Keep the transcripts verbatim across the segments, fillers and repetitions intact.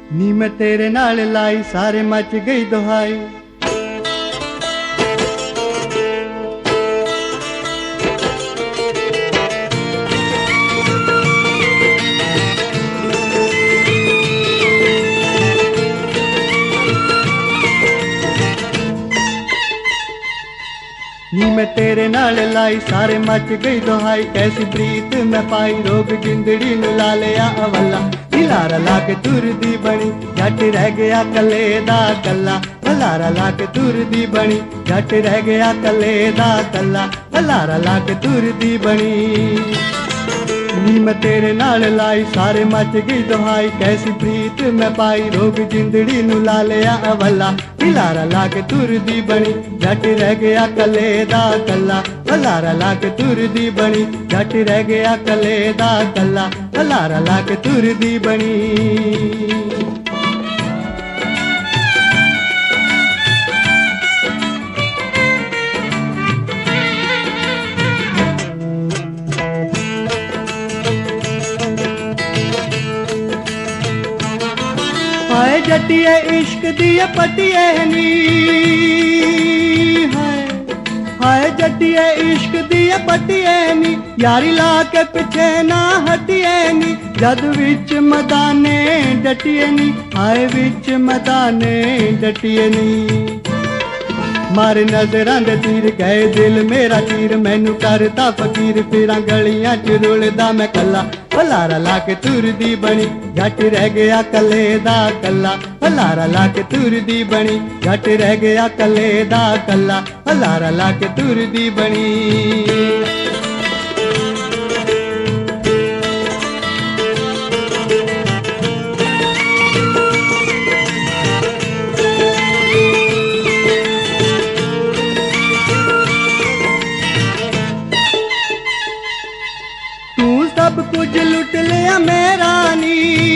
नी मैं तेरे नाल लाई सारे मच गई दुहाई। नी मैं तेरे नाल लाई सारे मच गई दुहाई। कैसी प्रीत मैं पाई रोग जिंदड़ी नु ला लिया अवला। लारा ला के तुर दी बनी जट रह गया कले दा कला। लारा ला के तुर दी बनी जट रह गया कले दा कला। लारा ला के तुर दी बनी नी मैं तेरे नाल लाई सारे मच गई दुहाई। कैसी प्रीत मैं पाई रोग जिंदड़ी नु ला लिया अवला। लारा ला के तुर दी बनी जट रह गया कले दा कला। लारा ला के तुर दी बनी जट रह गया कले दा कला। लारा ला के तुर दी बनी। हाय जटिए इश्क दिए पटिए नी। हाय हाय जटिए इश्क दिए पटिए नी। यारी ला के पिछे ना हटिए नी। जद विच मदाने डटिए नी। हाय विच मदाने डटिए नी। मारे नजरां दे तीर गए दिल मेरा तीर। मैनू करता फकीर फिरां गलियां च रुलदा मैं कला। लारा ला के तुर दी बनी जट रह गया कले दा कला। लारा ला के तुर दी बनी जट रह गया कले दा कला। लारा ला के तुर दी बनी। सब कुछ लुट लिया मेरा नी।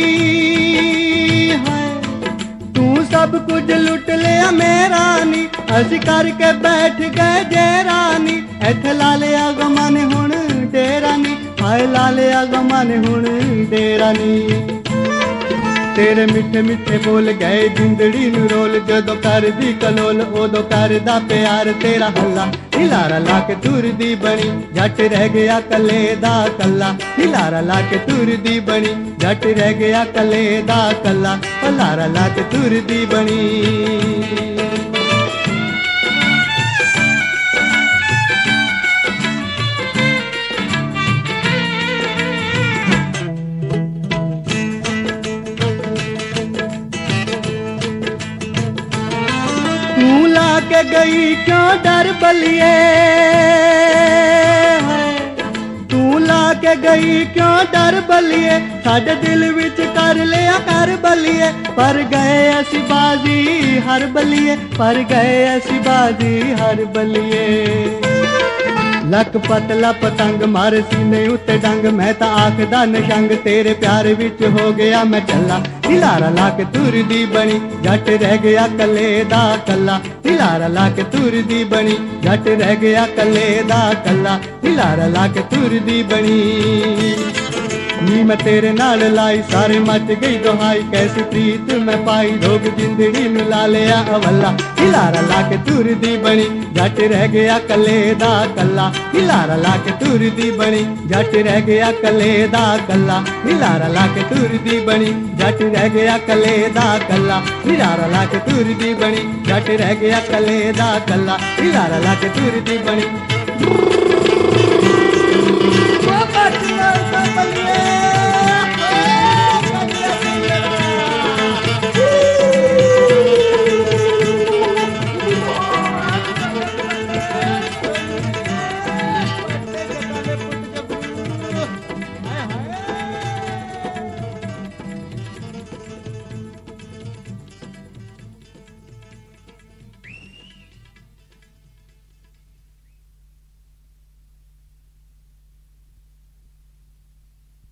है तू सब कुछ लुट लिया मेरा नी। असी करके बैठ गए जेरानी। इत्थे ला लिया गमा ने हुण डेरा नी। हाय ला लिया गमा ने हुण डेरा नी। तेरे मिठे मिठे बोल गए जिंदड़ी नु रोल। जदों कर दी कलोल उदों करदा प्यार तेरा हल्ला। लारा ला के तुर दी बनी जट रह गया कले दा कला। लारा ला के तुर दी बनी जट रह गया कले दा कला। लारा ला के तुर दी बनी। तू ला के गई क्यों डर बलिए। तू ला के गई क्यों डर बलिए। साडे दिल विच कर लिया कर बलिए। पर गए ऐसी बाजी हर बलिए। पर गए ऐसी बाजी हर बलिए। लक पतला पतंग मारे सीने उत्ते डंग। मैं तां आखदा नशंग तेरे प्यार विच हो गया मैं चला। लारा ला के तुर दी बनी जट रह गया कले दा कला। लारा ला के तुर दी बनी जट रह गया कले दा कला। लारा ला के तुर दी बनी नी मैं तेरे नाल लाई सारे मच गई दुहाई। कैसी प्रीत मैं पाई रोग जिंदड़ी नु ला लिया अवला। लारा ला के तुर दी बनी जट रह गया कले दा कला। लारा ला के तुर दी बनी जट रह गया कले दा कला। लारा ला के तुर दी बनी जट रह गया कले दा कला। लारा ला के तुर दी बनी जट रह गया कले दा कला। लारा ला के तुर दी बनी।